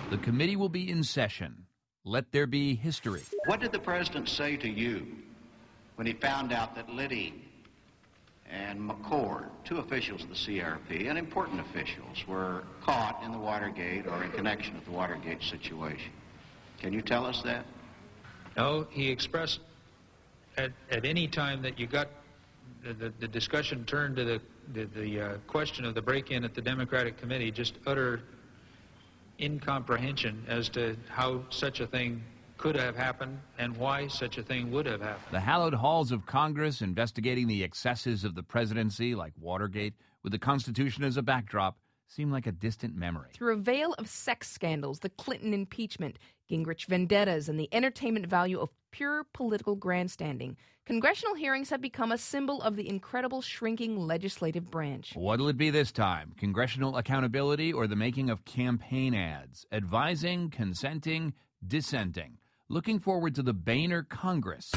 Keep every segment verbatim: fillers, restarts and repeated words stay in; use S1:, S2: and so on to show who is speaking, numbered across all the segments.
S1: The committee will be in session. Let there be history.
S2: What did the president say to you when he found out that Liddy and McCord, two officials of the C R P, and important officials, were caught in the Watergate or in connection with the Watergate situation? Can you tell us that?
S3: No, he expressed at, at any time that you got the, the, the discussion turned to the, the, the uh, question of the break-in at the Democratic Committee, just utter incomprehension as to how such a thing could have happened and why such a thing would have happened.
S1: The hallowed halls of Congress investigating the excesses of the presidency, like Watergate, with the Constitution as a backdrop, seem like a distant memory.
S4: Through a veil of sex scandals, the Clinton impeachment, Gingrich vendettas, and the entertainment value of pure political grandstanding, congressional hearings have become a symbol of the incredible shrinking legislative branch.
S1: What'll it be this time? Congressional accountability or the making of campaign ads? Advising, consenting, dissenting. Looking forward to the Boehner Congress.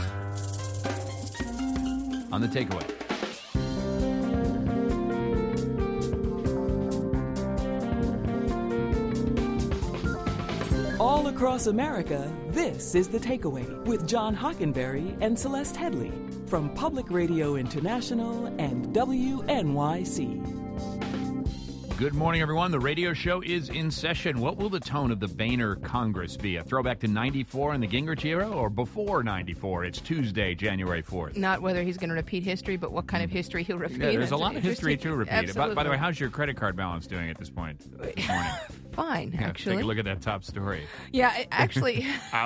S1: On the takeaway.
S5: All across America, this is The Takeaway with John Hockenberry and Celeste Headley from Public Radio International and W N Y C.
S1: Good morning, everyone. The radio show is in session. What will the tone of the Boehner Congress be? A throwback to ninety-four in the Gingrich era or before ninety-four? It's Tuesday, January fourth.
S4: Not whether he's going to repeat history, but what kind of history he'll repeat.
S1: Yeah, there's
S4: That's
S1: a lot of history to repeat. By, by the way, how's your credit card balance doing at this point this morning?
S4: Fine,
S1: yeah,
S4: actually.
S1: Take a look at that top story.
S4: Yeah, it, actually,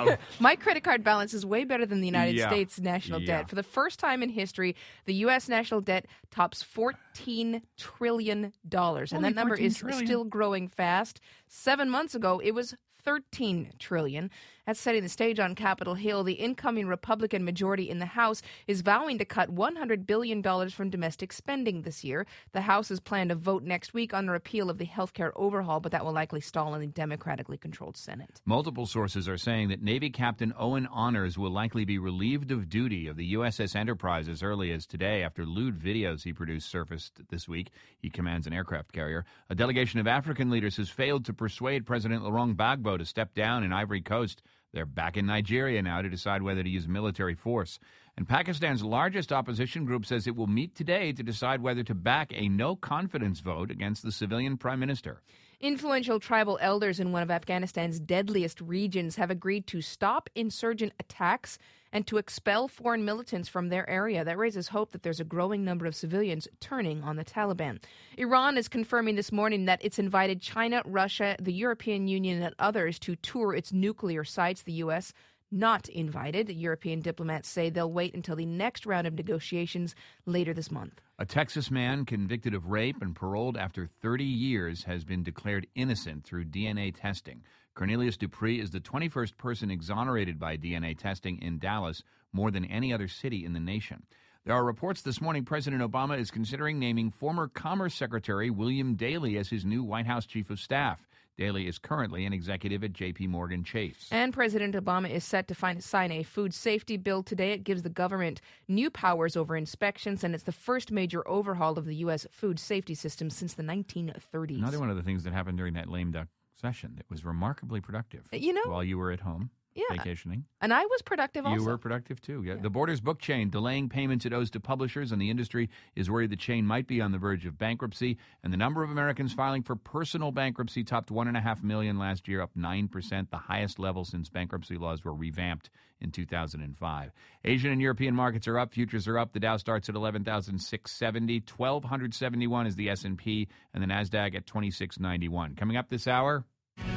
S4: my credit card balance is way better than the United
S1: yeah.
S4: States national
S1: yeah.
S4: debt. For the first time in history, the U S national debt tops fourteen trillion dollars. And
S1: Only
S4: that number is
S1: trillion.
S4: Still growing fast. Seven months ago, it was thirteen trillion dollars. That's setting the stage on Capitol Hill. The incoming Republican majority in the House is vowing to cut one hundred billion dollars from domestic spending this year. The House is planned to vote next week on a repeal of the health care overhaul, but that will likely stall in the Democratically controlled Senate.
S1: Multiple sources are saying that Navy Captain Owen Honors will likely be relieved of duty of the U S S Enterprise as early as today after lewd videos he produced surfaced this week. He commands an aircraft carrier. A delegation of African leaders has failed to persuade President Laurent Gbagbo to step down in Ivory Coast. They're back in Nigeria now to decide whether to use military force. And Pakistan's largest opposition group says it will meet today to decide whether to back a no-confidence vote against the civilian prime minister.
S4: Influential tribal elders in one of Afghanistan's deadliest regions have agreed to stop insurgent attacks and to expel foreign militants from their area. That raises hope that there's a growing number of civilians turning on the Taliban. Iran is confirming this morning that it's invited China, Russia, the European Union, and others to tour its nuclear sites. The U S not invited. European diplomats say they'll wait until the next round of negotiations later this month.
S1: A Texas man convicted of rape and paroled after thirty years has been declared innocent through D N A testing. Cornelius Dupree is the twenty-first person exonerated by D N A testing in Dallas, more than any other city in the nation. There are reports this morning President Obama is considering naming former Commerce Secretary William Daley as his new White House Chief of Staff. Daley is currently an executive at J P. Morgan Chase.
S4: And President Obama is set to find, sign a food safety bill today. It gives the government new powers over inspections, and it's the first major overhaul of the U S food safety system since the nineteen thirties.
S1: Another one of the things that happened during that lame duck session that was remarkably productive.
S4: You know,
S1: while you were at home.
S4: Yeah.
S1: Vacationing.
S4: And I was productive also.
S1: You were productive, too. Yeah.
S4: Yeah.
S1: The Borders book chain delaying payments it owes to publishers, and the industry is worried the chain might be on the verge of bankruptcy. And the number of Americans filing for personal bankruptcy topped one point five million last year, up nine percent, the highest level since bankruptcy laws were revamped in two thousand five. Asian and European markets are up. Futures are up. The Dow starts at eleven thousand six hundred seventy. twelve seventy-one is the S and P, and the NASDAQ at twenty-six ninety-one. Coming up this hour...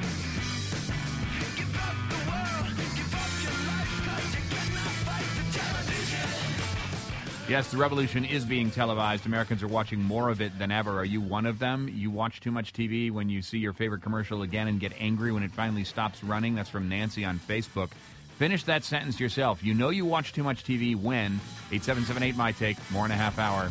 S1: Yes, the revolution is being televised. Americans are watching more of it than ever. Are you one of them? You watch too much T V when you see your favorite commercial again and get angry when it finally stops running? That's from Nancy on Facebook. Finish that sentence yourself. You know you watch too much T V when? eight seven seven eight, my take. More in a half hour.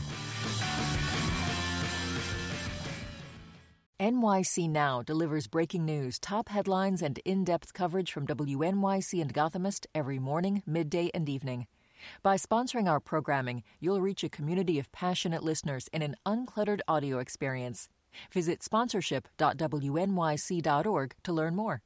S6: N Y C Now delivers breaking news, top headlines, and in-depth coverage from W N Y C and Gothamist every morning, midday, and evening. By sponsoring our programming, you'll reach a community of passionate listeners in an uncluttered audio experience. Visit sponsorship dot W N Y C dot org to learn more.